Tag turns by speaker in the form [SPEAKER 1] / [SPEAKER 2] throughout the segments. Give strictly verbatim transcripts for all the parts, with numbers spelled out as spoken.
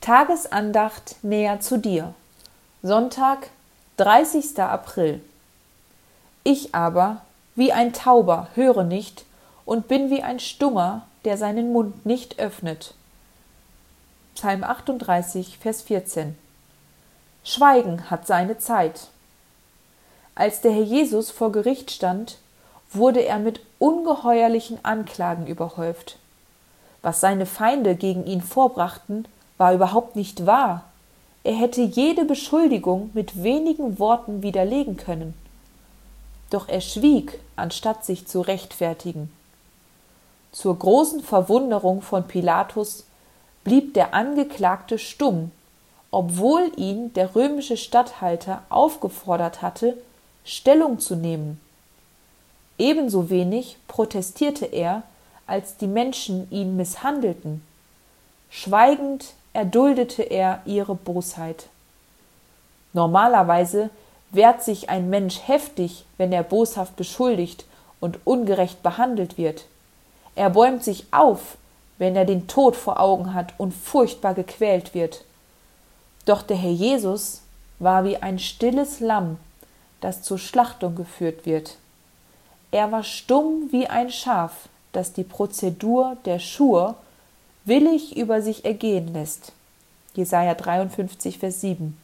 [SPEAKER 1] Tagesandacht näher zu dir. Sonntag, dreißigster April. Ich aber, wie ein Tauber, höre nicht und bin wie ein Stummer, der seinen Mund nicht öffnet. Psalm achtunddreißig, Vers vierzehn. Schweigen hat seine Zeit. Als der Herr Jesus vor Gericht stand, wurde er mit ungeheuerlichen Anklagen überhäuft. Was seine Feinde gegen ihn vorbrachten, war überhaupt nicht wahr. Er hätte jede Beschuldigung mit wenigen Worten widerlegen können. Doch er schwieg, anstatt sich zu rechtfertigen. Zur großen Verwunderung von Pilatus blieb der Angeklagte stumm, obwohl ihn der römische Statthalter aufgefordert hatte, Stellung zu nehmen. Ebenso wenig protestierte er, als die Menschen ihn misshandelten. Schweigend erduldete er ihre Bosheit. Normalerweise wehrt sich ein Mensch heftig, wenn er boshaft beschuldigt und ungerecht behandelt wird. Er bäumt sich auf, wenn er den Tod vor Augen hat und furchtbar gequält wird. Doch der Herr Jesus war wie ein stilles Lamm, das zur Schlachtung geführt wird. Er war stumm wie ein Schaf, das die Prozedur der Schur willig über sich ergehen lässt. Jesaja dreiundfünfzig, Vers sieben.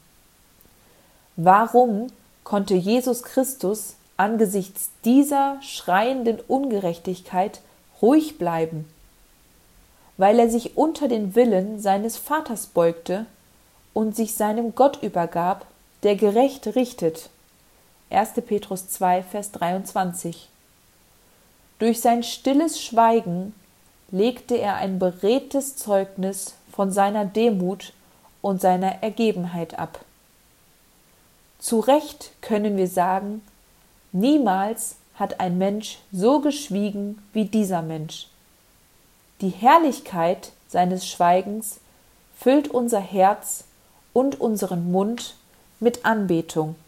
[SPEAKER 1] Warum konnte Jesus Christus angesichts dieser schreienden Ungerechtigkeit ruhig bleiben? Weil er sich unter den Willen seines Vaters beugte und sich seinem Gott übergab, der gerecht richtet. erster Petrus zwei, Vers dreiundzwanzig. Durch sein stilles Schweigen legte er ein beredtes Zeugnis von seiner Demut und seiner Ergebenheit ab. Zu Recht können wir sagen, niemals hat ein Mensch so geschwiegen wie dieser Mensch. Die Herrlichkeit seines Schweigens füllt unser Herz und unseren Mund mit Anbetung.